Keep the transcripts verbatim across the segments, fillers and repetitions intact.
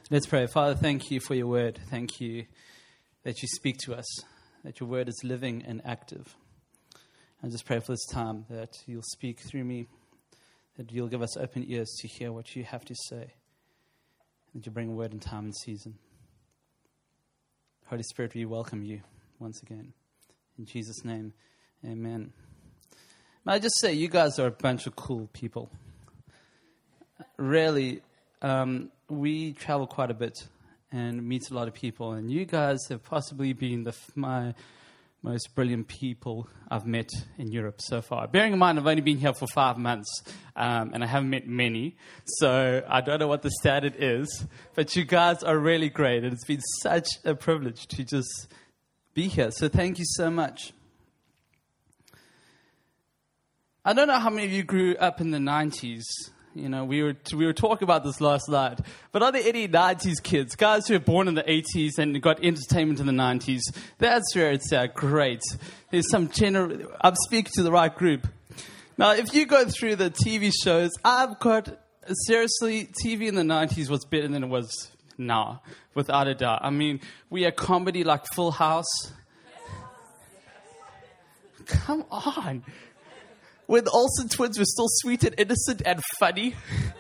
Let's pray. Father, thank you for your word. Thank you that you speak to us, that your word is living and active. I just pray for this time that you'll speak through me, that you'll give us open ears to hear what you have to say, that you bring a word in time and season. Holy Spirit, we welcome you once again. In Jesus' name, amen. May I just say, you guys are a bunch of cool people. Really, um, we travel quite a bit and meet a lot of people, and you guys have possibly been the my most brilliant people I've met in Europe so far. Bearing in mind, I've only been here for five months, um, and I haven't met many, so I don't know what the standard is, but you guys are really great, and it's been such a privilege to just be here, so thank you so much. I don't know how many of you grew up in the nineties. You know, we were we were talking about this last night. But are there any nineties kids, guys who were born in the eighties and got entertainment in the nineties? That's where it's uh, great. There's some general... I'm speaking to the right group. Now, if you go through the T V shows, I've got... Seriously, T V in the nineties was better than it was now, without a doubt. I mean, we had comedy like Full House. Come on. When the Olsen twins were still sweet and innocent and funny.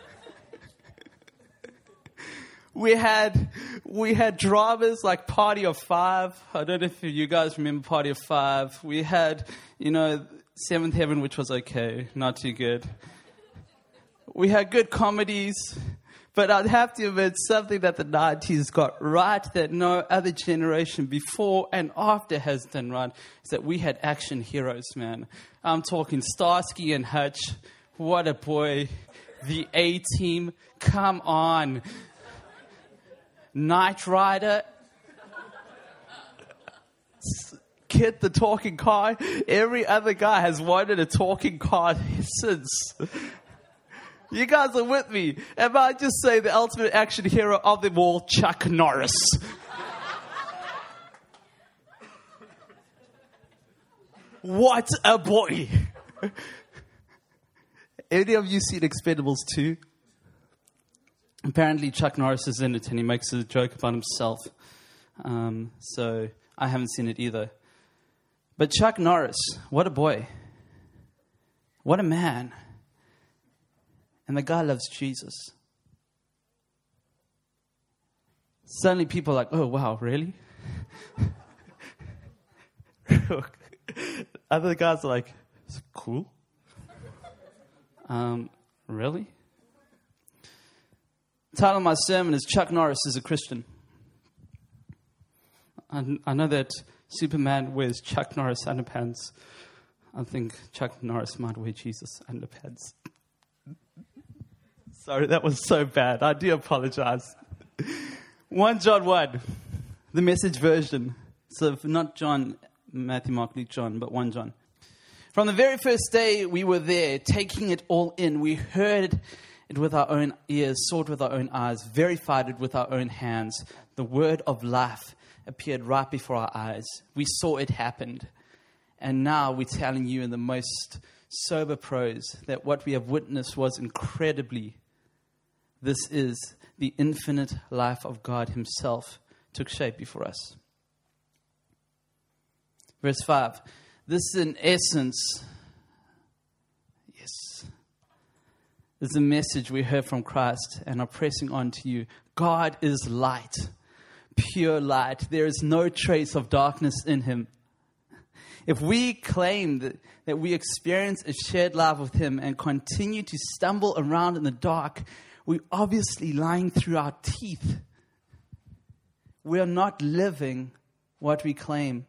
we had we had dramas like Party of Five. I don't know if you guys remember Party of Five. We had, you know, Seventh Heaven, which was okay, not too good. We had good comedies. But I'd have to admit, something that the nineties got right that no other generation before and after has done right is that we had action heroes, man. I'm talking Starsky and Hutch. What a boy. The A-Team. Come on. Knight Rider. Kid the talking car. Every other guy has wanted a talking car since... You guys are with me. And I just say the ultimate action hero of them all, Chuck Norris. What a boy. Any of you seen Expendables two? Apparently Chuck Norris is in it and he makes a joke about himself. Um, so I haven't seen it either. But Chuck Norris, what a boy. What a man. And the guy loves Jesus. Suddenly people are like, oh, wow, really? Other guys are like, cool. Um, really? The title of my sermon is Chuck Norris is a Christian. I, I know that Superman wears Chuck Norris underpants. I think Chuck Norris might wear Jesus underpants. Sorry, that was so bad. I do apologize. First John one, the Message version. So not John, Matthew, Mark, Luke, John, but First John. From the very first day we were there, taking it all in, we heard it with our own ears, saw it with our own eyes, verified it with our own hands. The word of life appeared right before our eyes. We saw it happened. And now we're telling you in the most sober prose that what we have witnessed was incredibly. This is the infinite life of God himself took shape before us. Verse five. This is in essence, yes, this is a message we heard from Christ and are pressing on to you. God is light, pure light. There is no trace of darkness in him. If we claim that, that we experience a shared life with him and continue to stumble around in the dark, we're obviously lying through our teeth. We are not living what we claim.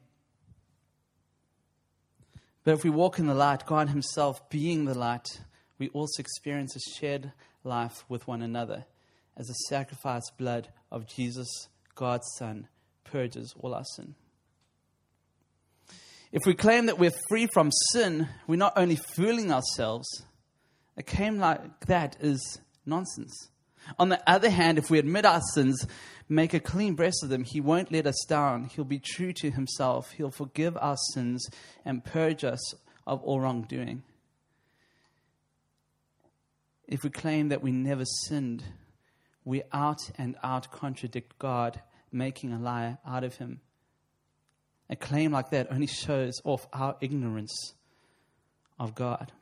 But if we walk in the light, God himself being the light, we also experience a shared life with one another as the sacrificed blood of Jesus, God's Son, purges all our sin. If we claim that we're free from sin, we're not only fooling ourselves. A claim like that is nonsense. On the other hand, if we admit our sins, make a clean breast of them, he won't let us down. He'll be true to himself. He'll forgive our sins and purge us of all wrongdoing. If we claim that we never sinned, we out and out contradict God, making a lie out of him. A claim like that only shows off our ignorance of God.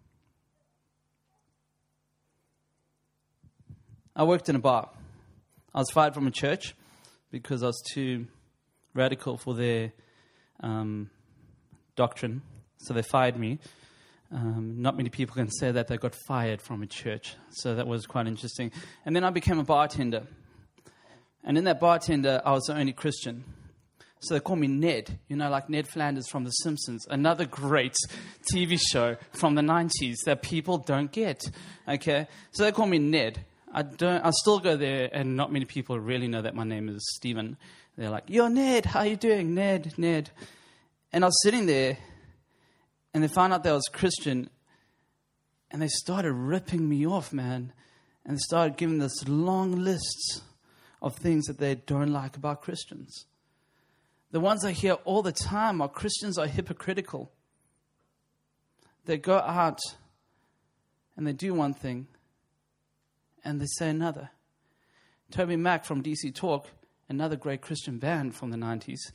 I worked in a bar. I was fired from a church because I was too radical for their um, doctrine. So they fired me. Um, not many people can say that they got fired from a church. So that was quite interesting. And then I became a bartender. And in that bartender, I was the only Christian. So they call me Ned, you know, like Ned Flanders from The Simpsons, another great T V show from the nineties that people don't get, okay? So they call me Ned. I don't. I still go there, and not many people really know that my name is Stephen. They're like, "Yo, Ned, how you doing, Ned, Ned?" And I was sitting there, and they found out that I was Christian, and they started ripping me off, man. And they started giving this long lists of things that they don't like about Christians. The ones I hear all the time are Christians are hypocritical. They go out and they do one thing and they say another. Toby Mac from D C Talk, another great Christian band from the nineties,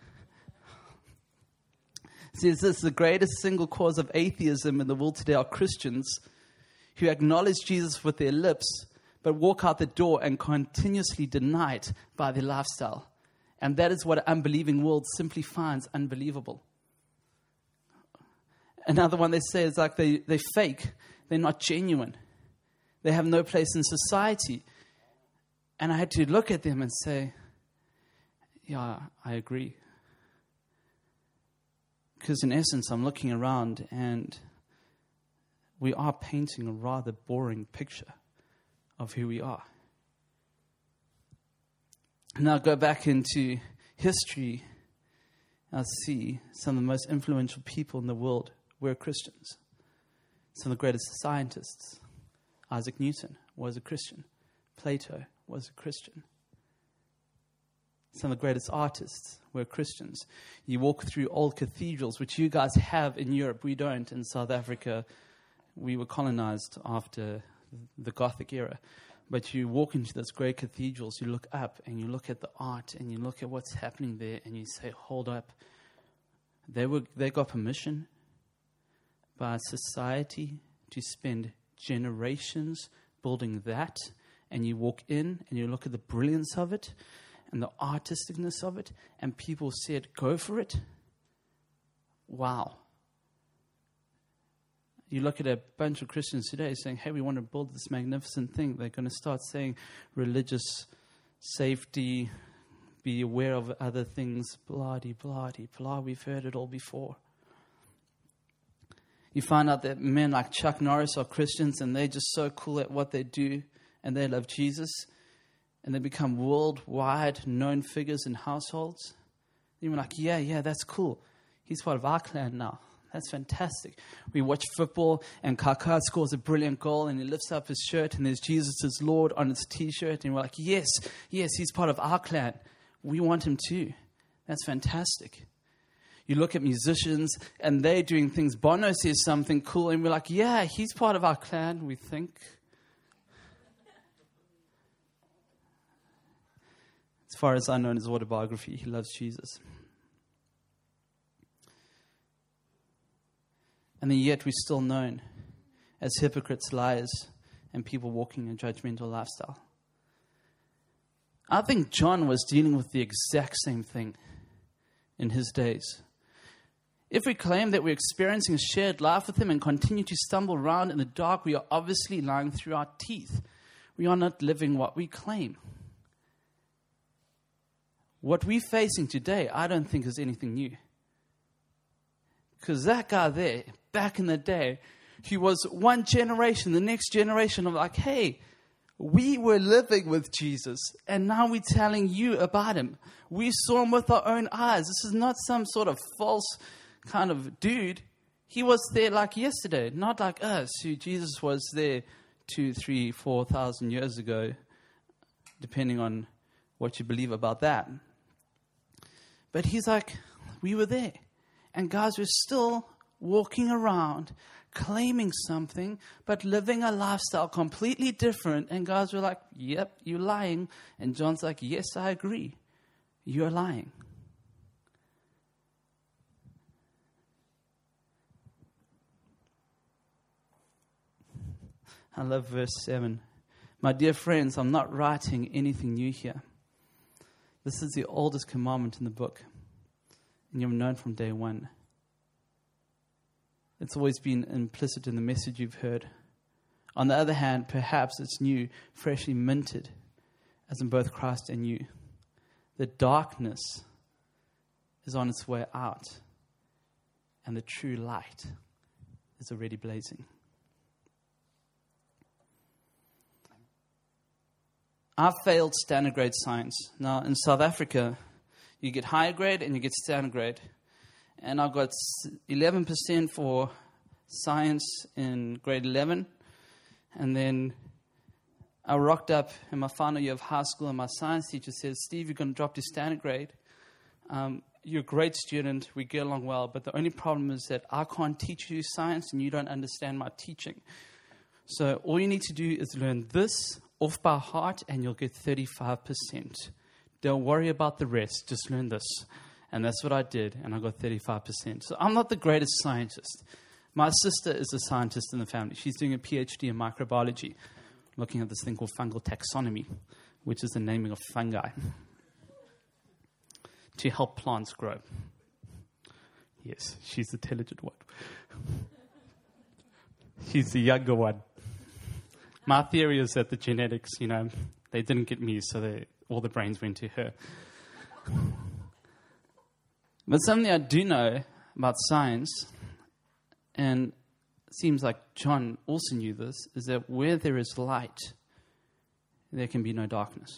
says this: the greatest single cause of atheism in the world today are Christians who acknowledge Jesus with their lips but walk out the door and continuously deny it by their lifestyle. And that is what an unbelieving world simply finds unbelievable. Another one they say is like they, they fake. They're not genuine. They have no place in society. And I had to look at them and say, yeah, I agree. Because in essence, I'm looking around and we are painting a rather boring picture of who we are. Now go back into history. I'll see some of the most influential people in the world were Christians. Some of the greatest scientists. Isaac Newton was a Christian. Plato was a Christian. Some of the greatest artists were Christians. You walk through old cathedrals, which you guys have in Europe. We don't. In South Africa, we were colonized after the Gothic era. But you walk into those great cathedrals, you look up and you look at the art and you look at what's happening there and you say, hold up. They were they got permission by society to spend generations building that, and you walk in and you look at the brilliance of it and the artisticness of it, and people said, go for it. Wow. You look at a bunch of Christians today saying, hey, we want to build this magnificent thing. They're going to start saying religious safety, be aware of other things, blah-de, blah-de, blah. We've heard it all before. You find out that men like Chuck Norris are Christians and they're just so cool at what they do and they love Jesus and they become worldwide known figures in households. You're like, yeah, yeah, that's cool. He's part of our clan now. That's fantastic. We watch football and Kaká scores a brilliant goal and he lifts up his shirt and there's Jesus is Lord on his t-shirt and we're like, yes, yes, he's part of our clan. We want him too. That's fantastic. You look at musicians and they're doing things. Bono says something cool and we're like, yeah, he's part of our clan, we think. As far as I know in his autobiography, he loves Jesus. And then yet we're still known as hypocrites, liars, and people walking a judgmental lifestyle. I think John was dealing with the exact same thing in his days. If we claim that we're experiencing a shared life with him and continue to stumble around in the dark, we are obviously lying through our teeth. We are not living what we claim. What we're facing today, I don't think is anything new. Because that guy there, back in the day, he was one generation, the next generation of like, hey, we were living with Jesus, and now we're telling you about him. We saw him with our own eyes. This is not some sort of false kind of dude. He was there like yesterday, not like us, who Jesus was there two, three, four thousand years ago, depending on what you believe about that. But he's like, we were there. And guys, we're still walking around, claiming something, but living a lifestyle completely different. And guys were like, yep, you're lying. And John's like, yes, I agree. You're lying. I love verse seven. My dear friends, I'm not writing anything new here. This is the oldest commandment in the book, and you've known from day one. It's always been implicit in the message you've heard. On the other hand, perhaps it's new, freshly minted, as in both Christ and you. The darkness is on its way out, and the true light is already blazing. I failed standard grade science. Now, in South Africa, you get higher grade and you get standard grade. And I got eleven percent for science in grade eleven. And then I rocked up in my final year of high school, and my science teacher said, Steve, you're going to drop to standard grade. Um, you're a great student. We get along well. But the only problem is that I can't teach you science and you don't understand my teaching. So all you need to do is learn this off by heart, and you'll get thirty-five percent. Don't worry about the rest. Just learn this. And that's what I did, and I got thirty-five percent. So I'm not the greatest scientist. My sister is a scientist in the family. She's doing a PhD in microbiology, looking at this thing called fungal taxonomy, which is the naming of fungi to help plants grow. Yes, she's the intelligent one. She's the younger one. My theory is that the genetics, you know, they didn't get me, so they, all the brains went to her. But something I do know about science, and it seems like John also knew this, is that where there is light, there can be no darkness.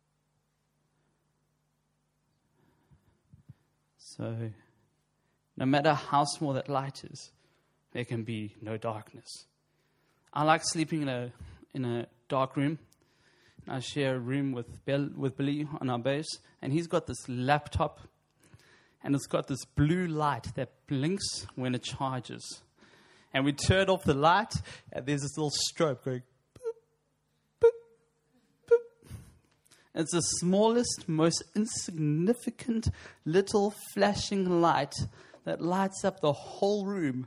So, no matter how small that light is, there can be no darkness. I like sleeping in a in a dark room. I share a room with Bill, with Billy on our base, and he's got this laptop, and it's got this blue light that blinks when it charges. And we turn off the light, and there's this little strobe going boop, boop, boop. It's the smallest, most insignificant little flashing light that lights up the whole room.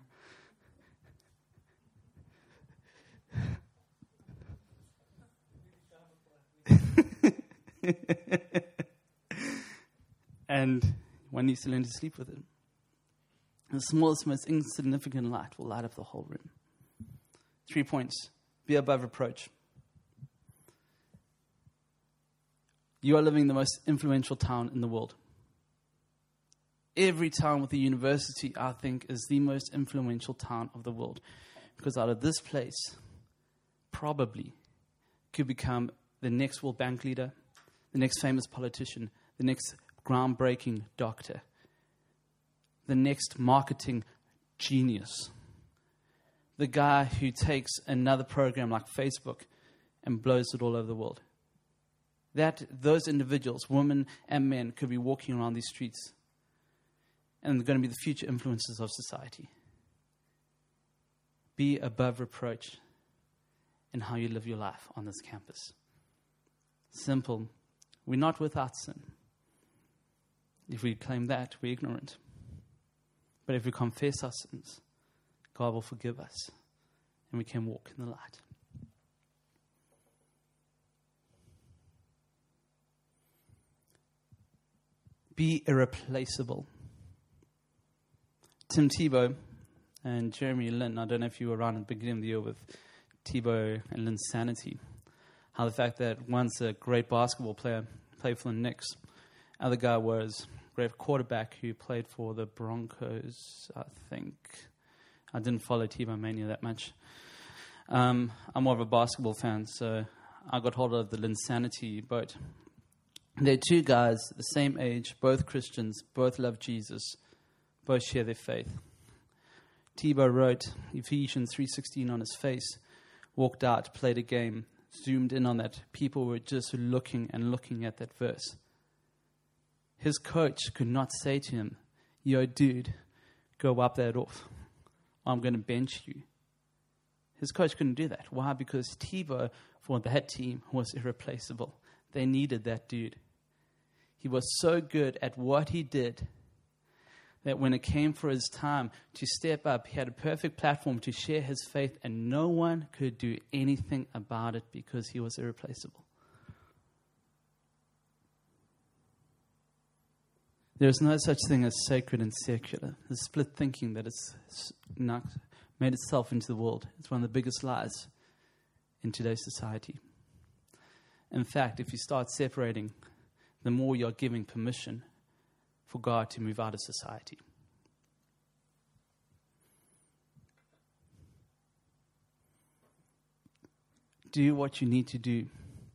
And one needs to learn to sleep with it. The smallest, most insignificant light will light up the whole room. Three points. Be above reproach. You are living in the most influential town in the world. Every town with a university, I think, is the most influential town of the world. Because out of this place, probably could become the next World Bank leader, the next famous politician, the next groundbreaking doctor, the next marketing genius, the guy who takes another program like Facebook and blows it all over the world. That those individuals, women and men, could be walking around these streets, and they're going to be the future influencers of society. Be above reproach in how you live your life on this campus. Simple. We're not without sin. If we claim that, we're ignorant. But if we confess our sins, God will forgive us, and we can walk in the light. Be irreplaceable. Tim Tebow and Jeremy Lin, I don't know if you were around at the beginning of the year with Tebow and Lin's sanity. How the fact that one's a great basketball player, played for the Knicks. Other guy was a great quarterback who played for the Broncos, I think. I didn't follow Tebow Mania that much. Um, I'm more of a basketball fan, so I got hold of the Linsanity boat. They're two guys, the same age, both Christians, both love Jesus, both share their faith. Tebow wrote Ephesians three sixteen on his face, walked out, played a game, zoomed in on that. People were just looking and looking at that verse. His coach could not say to him, yo, dude, go wipe that off. I'm going to bench you. His coach couldn't do that. Why? Because Tebow, for that team, was irreplaceable. They needed that dude. He was so good at what he did that when it came for his time to step up, he had a perfect platform to share his faith, and no one could do anything about it because he was irreplaceable. There is no such thing as sacred and secular. The split thinking that has made itself into the world is one of the biggest lies in today's society. In fact, if you start separating, the more you're giving permission for God to move out of society. Do what you need to do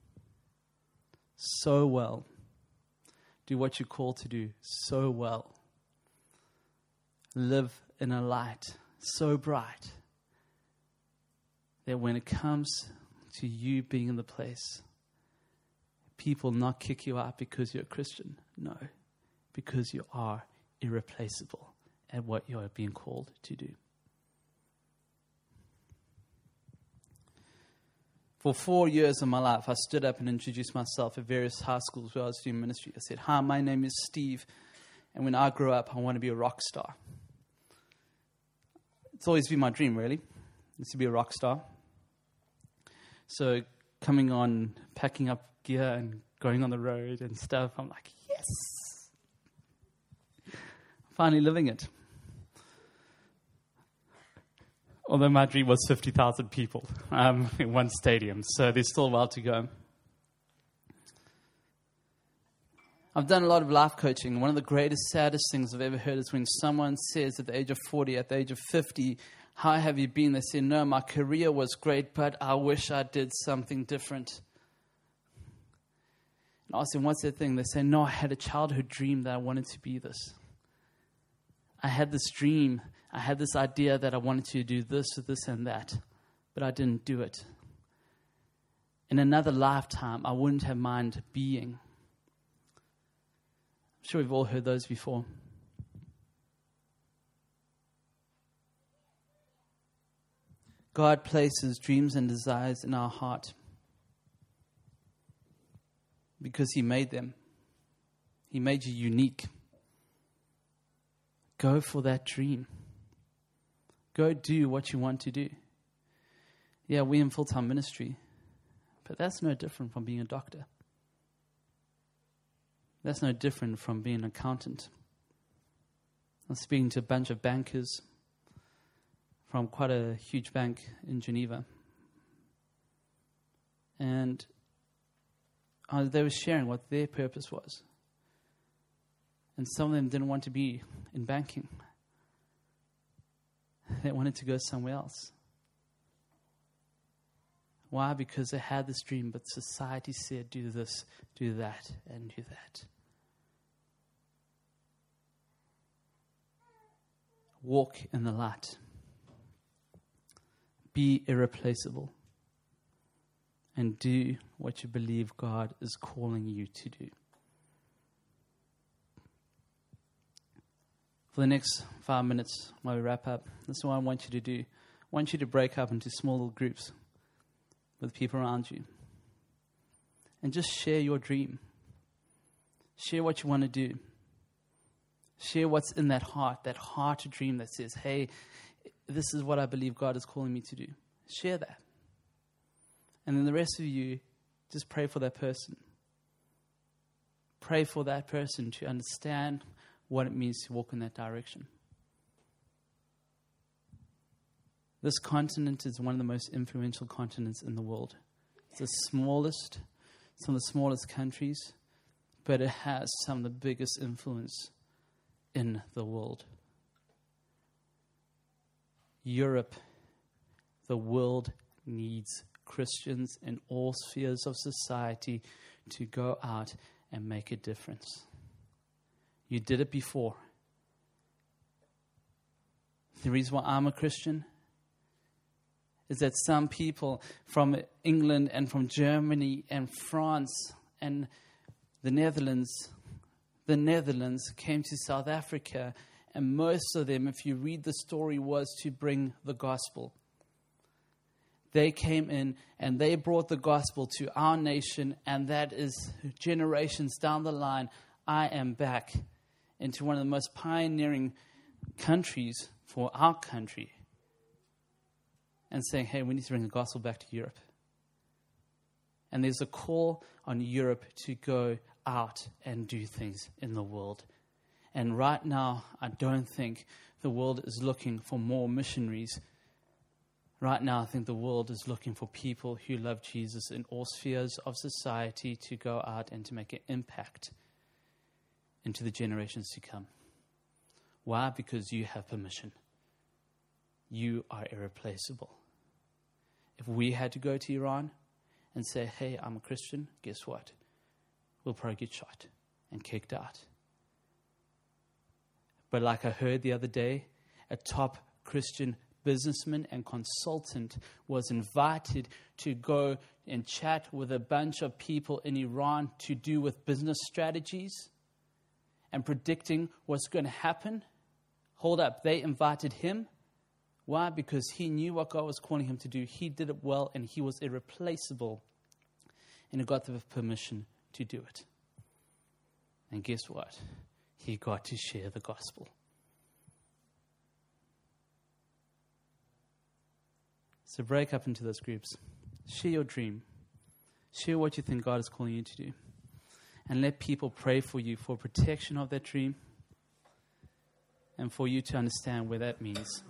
so well. Do what you're called to do so well. Live in a light so bright that when it comes to you being in the place, people not kick you out because you're a Christian. No, because you are irreplaceable at what you are being called to do. For four years of my life, I stood up and introduced myself at various high schools where I was doing ministry. I said, hi, my name is Steve, and when I grow up, I want to be a rock star. It's always been my dream, really, is to be a rock star. So coming on, packing up gear and going on the road and stuff, I'm like, yes! Finally living it. Although my dream was fifty thousand people um, in one stadium, so there's still a while to go. I've done a lot of life coaching. One of the greatest, saddest things I've ever heard is when someone says at the age of forty, at the age of fifty, how have you been? They say, no, my career was great, but I wish I did something different. And I ask them, what's that thing? They say, no, I had a childhood dream that I wanted to be this. I had this dream. I had this idea that I wanted to do this or this and that, but I didn't do it. In another lifetime, I wouldn't have mind being. I'm sure we've all heard those before. God places dreams and desires in our heart because He made them. He made you unique. Go for that dream. Go do what you want to do. Yeah, we're in full-time ministry, but that's no different from being a doctor. That's no different from being an accountant. I was speaking to a bunch of bankers from quite a huge bank in Geneva. And uh, they were sharing what their purpose was. And some of them didn't want to be in banking. They wanted to go somewhere else. Why? Because they had this dream, but society said, do this, do that, and do that. Walk in the light. Be irreplaceable. And do what you believe God is calling you to do. For the next five minutes, while we wrap up, this is what I want you to do. I want you to break up into small little groups with people around you. And just share your dream. Share what you want to do. Share what's in that heart, that heart dream that says, hey, this is what I believe God is calling me to do. Share that. And then the rest of you, just pray for that person. Pray for that person to understand what it means to walk in that direction. This continent is one of the most influential continents in the world. It's the smallest, some of the smallest countries, but it has some of the biggest influence in the world. Europe, the world needs Christians in all spheres of society to go out and make a difference. You did it before. The reason why I'm a Christian is that some people from England and from Germany and France and the Netherlands, the Netherlands came to South Africa And most of them, if you read the story, was to bring the gospel. They came in and they brought the gospel to our nation, and that is generations down the line. I am back into one of the most pioneering countries for our country and saying, hey, we need to bring the gospel back to Europe. And there's a call on Europe to go out and do things in the world. And right now, I don't think the world is looking for more missionaries. Right now, I think the world is looking for people who love Jesus in all spheres of society to go out and to make an impact into the generations to come. Why? Because you have permission. You are irreplaceable. If we had to go to Iran and say, hey, I'm a Christian, guess what? We'll probably get shot and kicked out. But like I heard the other day, a top Christian businessman and consultant was invited to go and chat with a bunch of people in Iran to do with business strategies and predicting what's going to happen. Hold up, they invited him. Why? Because he knew what God was calling him to do. He did it well, and he was irreplaceable. And he got the permission to do it. And guess what? He got to share the gospel. So break up into those groups. Share your dream. Share what you think God is calling you to do. And let people pray for you for protection of that dream and for you to understand where that means.